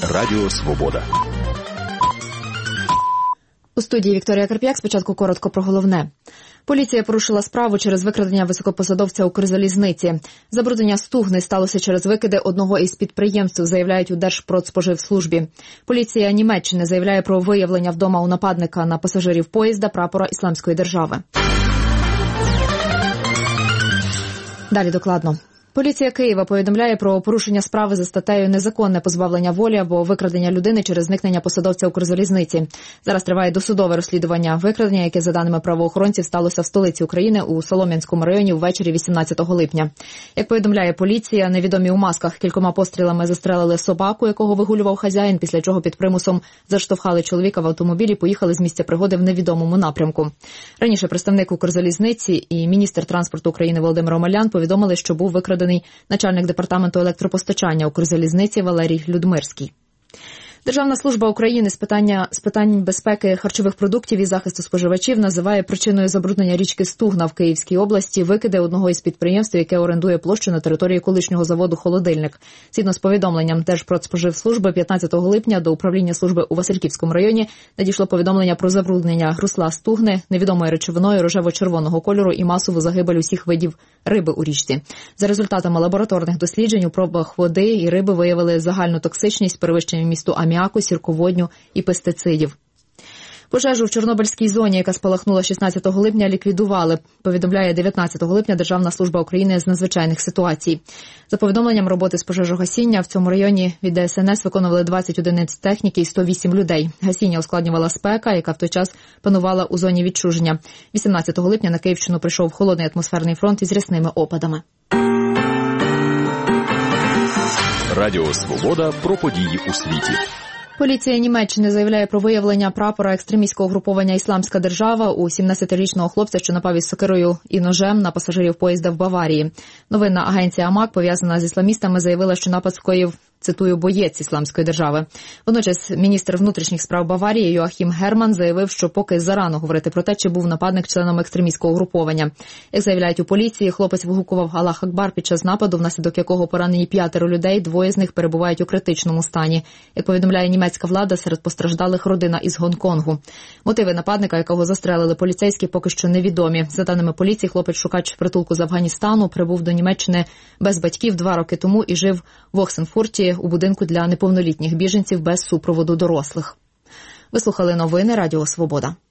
Радіо Свобода. У студії Вікторія Карп'як. Спочатку коротко про головне. Поліція порушила справу через викрадення високопосадовця Укрзалізниці. Забруднення Стугни сталося через викиди одного із підприємств, заявляють у Держпродспоживслужбі. Поліція Німеччини заявляє про виявлення вдома у нападника на пасажирів поїзда прапора Ісламської держави. Далі докладно. Поліція Києва повідомляє про порушення справи за статтею «Незаконне позбавлення волі» або «Викрадення людини через зникнення посадовця Укрзалізниці». Зараз триває досудове розслідування викрадення, яке, за даними правоохоронців, сталося в столиці України у Солом'янському районі ввечері 18 липня. Як повідомляє поліція, невідомі у масках кількома пострілами застрелили собаку, якого вигулював хазяїн, після чого під примусом заштовхали чоловіка в автомобілі і поїхали з місця пригоди в невідомому напрямку. Раніше представник Укрзалізниці і міністр транспорту України Володимир Омелян повідомили, що був викрадений начальник департаменту електропостачання Укрзалізниці Валерій Людмирський. Державна служба України з питань безпеки харчових продуктів і захисту споживачів називає причиною забруднення річки Стугна в Київській області викиди одного із підприємств, яке орендує площу на території колишнього заводу «Холодильник». Згідно з повідомленням Держпродспоживслужби, 15 липня до управління служби у Васильківському районі надійшло повідомлення про забруднення русла Стугни невідомою речовиною рожево-червоного кольору і масову загибель усіх видів риби у річці. За результатами лабораторних досліджень у пробах води і риби виявили загальну токсичність, перевищення вмісту аміаку, сірководню і пестицидів. Пожежу в Чорнобильській зоні, яка спалахнула 16 липня, ліквідували, повідомляє 19 липня Державна служба України з надзвичайних ситуацій. За повідомленням, роботи з пожежогасіння в цьому районі від ДСНС виконували 20 одиниць техніки і 108 людей. Гасіння ускладнювала спека, яка в той час панувала у зоні відчуження. 18 липня на Київщину прийшов холодний атмосферний фронт із рясними опадами. Радіо Свобода про події у світі. Поліція Німеччини заявляє про виявлення прапора екстремістського угруповання «Ісламська держава» у 17-річного хлопця, що напав із сокирою і ножем на пасажирів поїзда в Баварії. Новинна агенція АМАК, пов'язана з ісламістами, заявила, що напад скоїв, цитую, боєць Ісламської держави. Водночас міністр внутрішніх справ Баварії Йоахім Герман заявив, що поки зарано говорити про те, чи був нападник членом екстремістського угруповання. Як заявляють у поліції, хлопець вигукував «Аллах Акбар» під час нападу, внаслідок якого поранені 5 людей, 2 з них перебувають у критичному стані. Як повідомляє німецька влада, серед постраждалих родина із Гонконгу. Мотиви нападника, якого застрелили поліцейські, поки що невідомі. За даними поліції, хлопець-шукач притулку з Афганістану прибув до Німеччини без батьків 2 роки тому і жив в Оксенфурті у будинку для неповнолітніх біженців без супроводу дорослих. Ви слухали новини Радіо Свобода.